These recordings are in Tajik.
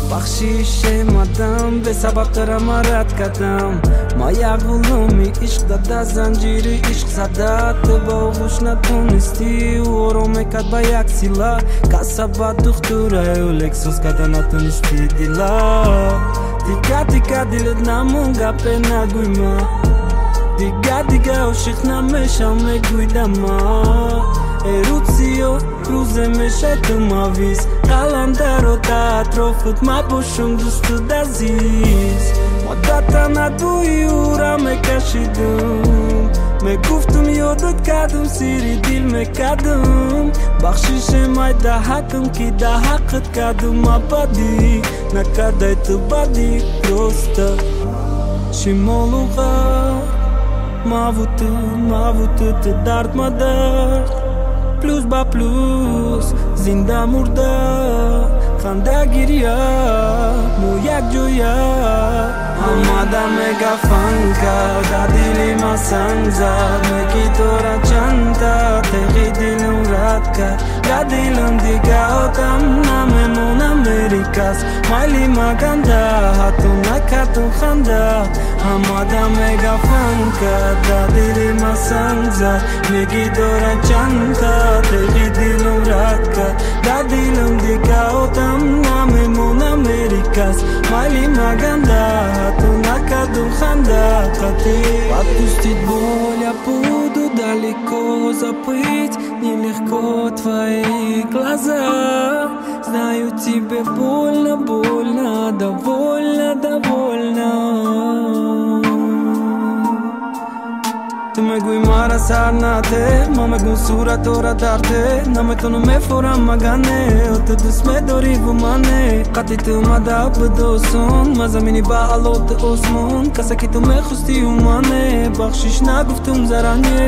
بخشیش مدام به سبب دارم رد کردم ما یک غلومی عشق داده زنجیر عشق زده تو با خوش نتونستی و رو میکرد با یک سیلا کسبت دختوره و لکسوس کده نتونستی دیلا دیگه دلت نمون گپه نگوی ما دیگه عاشق نمیشم میگویدم ما روزی و روزه میشه تو ماویز قلندر و اطرافت ما باشم دوست عزیز مدتا ندوی او را میکشیدم میگفتم یادت کردم سیری دل میکردم بخشیش مای ده حقم که ده حقت کردم ما بدی نکرده تو بدی درسته شمالوغا ما وطت درد ما درد پلوس با پلوس زنده مرده خنده گیریا مو یک جویا آماده میگه فنکا دا دلی ما سنگ زد میگی تو را چنده تقی دلم رد کرد دا دلم دیگه آدم نمیمون امریکاست مایلی ما گنده حتو نکتو خنده آماده میگه فنکا دا دلی ما سنگ زد میگی تو را چنده تقی دلم رد کرد دا دلم دیگه آدم نمیمون امریکاست مایلی ما گنده tu nakadu khanda khati Отпустить боль я буду далеко забыть Нелегко твои глаза Знаю тебе больно, довольно Tu megui mara sarnate Ma megun sura tora darte Nametonu me foram magane O tu dus me dori bumane Qati tu mada bdosun Ma zamini ba alot osmun Kasa ki tu me khusti umane Bakhshish na guftum zarane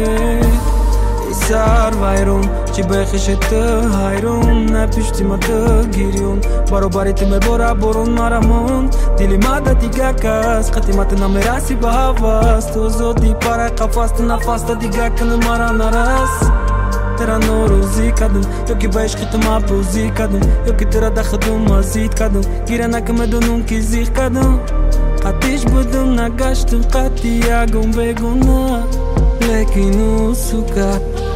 Isar vayrun Chi bekhshet hayrun Na pishti mada giriyun Barobari tu me bora borun maramon Dili mada diga kas Qati mata na merasi ba havas Tu zodi para qafas Tu nafas ta diga kan mara naras Tera norozi kadum Yo ki ba ishqi tu ma bozi kadum Yo ki tera da khadum mazid kadum Gira na kama donun ki zikh kadum Qatish budum na gashtum Qati yagum beguna Lekin usuka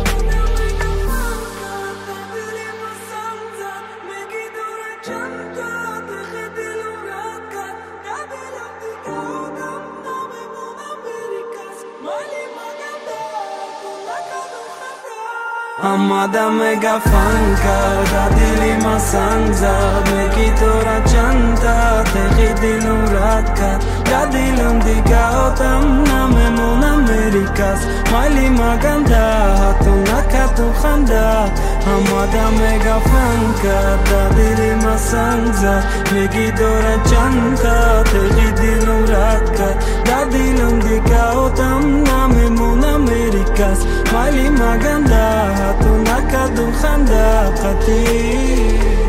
آماده میگه فنکا دا دلی ما سنگ زد میگی تو را چنده تقی دلم رد کرد دا دلم دیگه آدم نمیمون امریکاست مایلی ما گنده حتو نکتو خنده آماده میگه فنکا دا دلی ما سنگ زد میگی تو را چنده تقی دلم رد کرد دا دلم دیگه آدم نمیمون امریکاست مایلی ما گنده تو nakadu khanda qati